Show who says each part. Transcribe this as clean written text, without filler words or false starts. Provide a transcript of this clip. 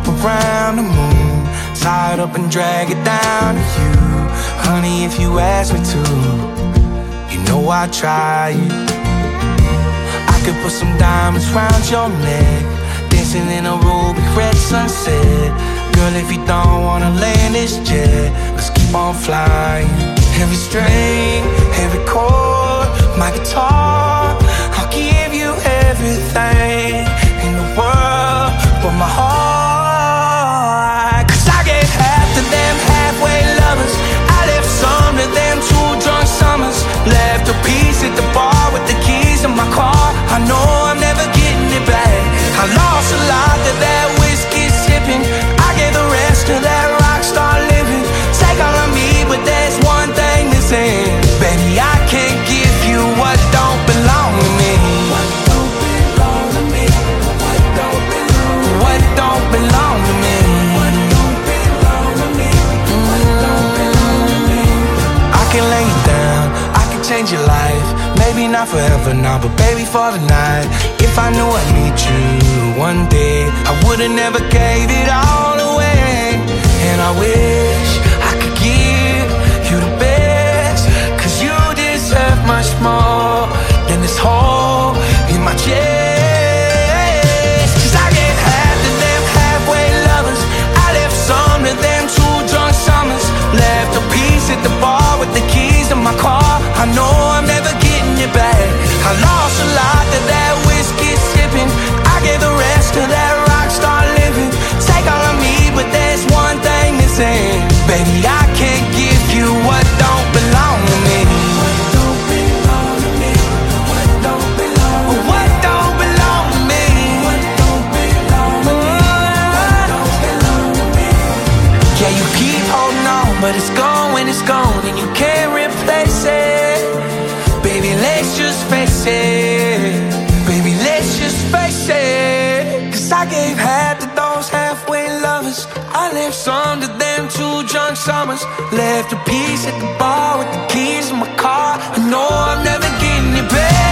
Speaker 1: up around the moon, tie it up and drag it down to you. Honey, if you ask me to, you know I'd try it. I could put some diamonds round your neck, dancing in a ruby red sunset. Girl, if you don't wanna land this jet, let's keep on flying. Every string, every chord, my guitar, I'll give you everything in the world but my heart. Cause I gave half to them halfway lovers, I left some to them two drunk summers. Left a piece at the bar with the keys in my car. I know I'm never getting it back. I lost a lot to that whiskey sipping, I gave the rest to that rock star living. Take all of me, but there's one thing missing. Baby, I can't give you what don't belong to me. What don't belong to me? What don't belong to me? What don't belong to me? What don't belong to me? What don't belong to me? I can lay you down, I can change your life. Maybe not forever now, but baby for the night. If I knew I'd meet you one day, I would've never gave it all away. And I wish I could give you the best, cause you deserve much more than this hole in my chest. Cause I gave half to them halfway lovers, I left some to them two drunk summers. Left a piece at the bar with the keys to my car. I know I'm never getting it back. I lost a lot to that whiskey sipping, I gave the rest to that rock star living. Take all of me, but there's one thing missing. Baby, I can't give you what don't belong to me. What don't belong to me? What don't belong to me? What don't belong to me? What don't belong to me? What don't belong to me? Yeah, you keep holding on, but it's gone, and you can't replace it. Baby, let's just face it. Baby, let's just face it. Cause I gave half to those halfway lovers, I left some to them two drunk summers. Left a piece at the bar with the keys in my car. I know I'm never getting it back.